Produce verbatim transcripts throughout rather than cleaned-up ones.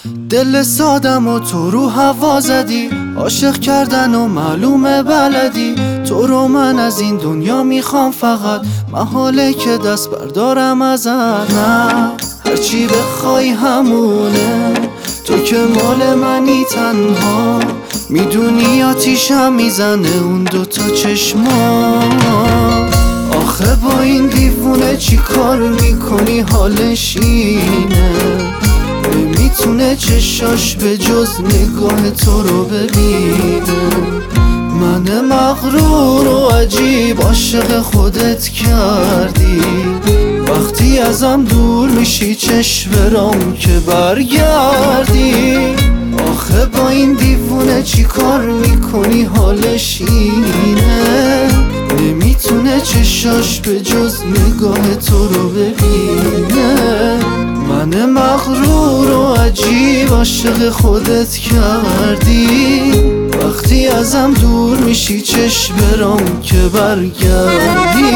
دل سادم و تو رو هوا زدی، عاشق کردن و معلومه بلدی. تو رو من از این دنیا میخوام فقط، محاله که دست بردارم ازت. نه هرچی بخوای همونه، تو که مال منی تنها. میدونی آتیشم میزنه اون دوتا چشما. آخه با این دیوونه چی کار میکنی؟ حالش اینه نمیتونه چشاش به جز نگاه تو رو ببینه. من مغرور و عجیب عاشق خودت کردی، وقتی ازم دور میشی چشم برام که برگردی. آخه با این دیوونه چی کار میکنی؟ حالش اینه نمیتونه چشاش به جز نگاه تو رو ببینه. من مغرور و عجیب عاشق خودت کردی، وقتی ازم دور میشی چشم برام که برگردی.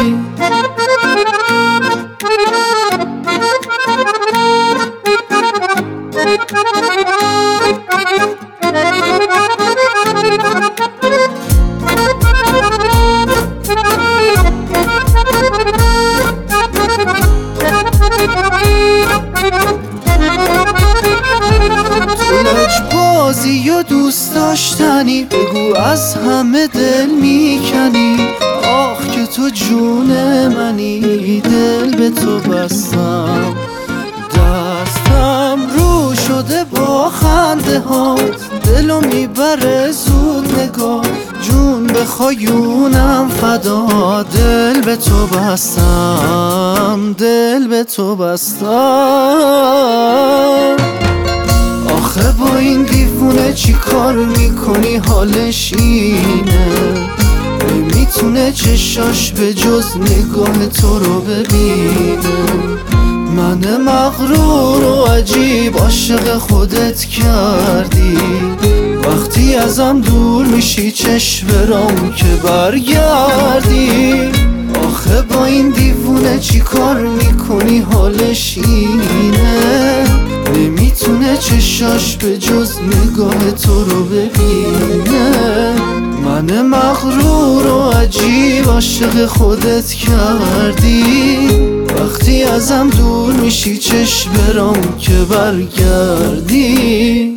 بازی یا دوست داشتنی، بگو از همه دل میکنی. آخ که تو جون منی، دل به تو بستم. دستم رو شده با خنده هات، دلو میبره زود نگاه. جون بخوایونم فدا، دل به تو بستم، دل به تو بستم. آخه با این دیوونه چی کار میکنی؟ حالش اینه نمیتونه چشاش به جز نگاه تو رو ببینه. من مغرور و عجیب عاشق خودت کردی، وقتی ازم دور میشی چشم برام که برگردی. آخه با این دیوونه چی کار میکنی؟ حالش اینه نمیتونه چشاش به جز نگاه تو رو ببینه. من مغرور و عجیب عاشق خودت کردی، وقتی ازم دور میشی چشم برام که برگردی.